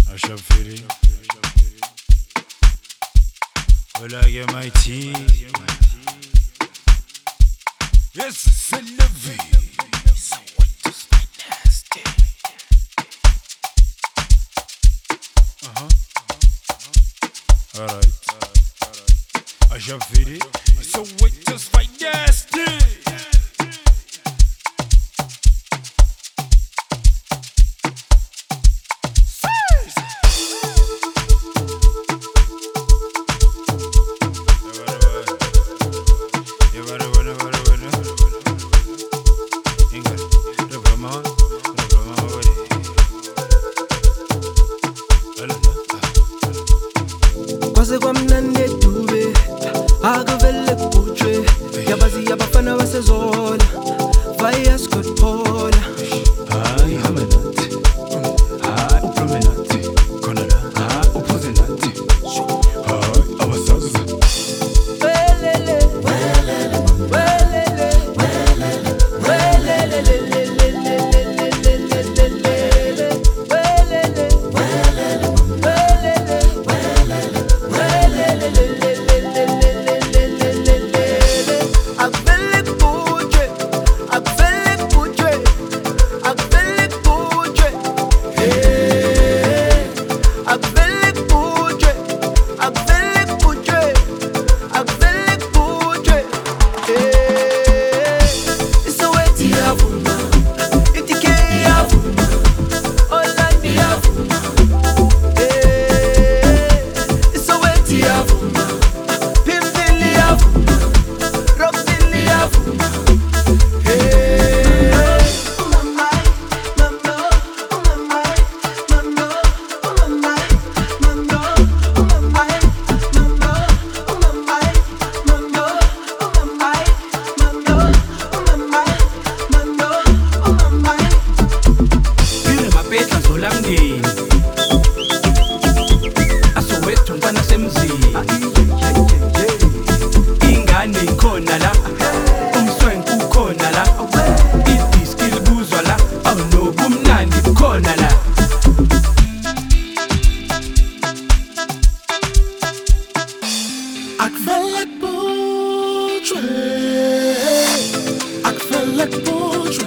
Ashafiri Olage Mighty. Yes, c'est la vie. So what does that nasty? Alright. Ashafiri. So what does that nasty? Kwase kwamnandi dube akuvele kubuthwe yabazi yabafana basezola via Scott Paula. Hayi hamba nathi, hayi uphume nathi, khona la, hayi uphuze nathi, hayi abasazi. Welele welele welele welele ingane ikhona la umswenku ukhona la idiski libuzwa la awunobumnandi bukhona la akuvele kubutshwe akuvele kubutshwe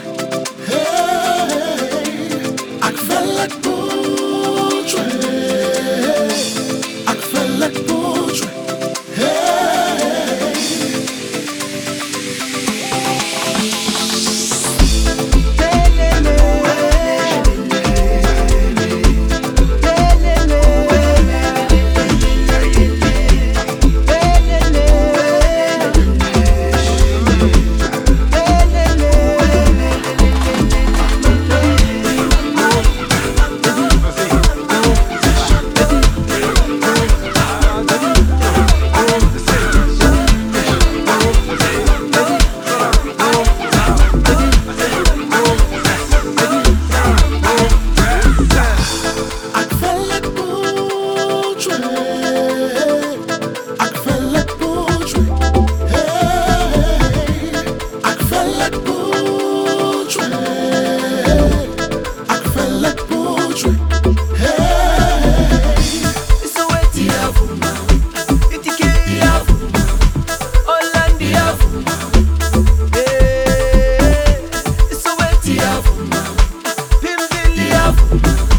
akuvele kubutshwe akuvele kubutshwe Pimvili yavu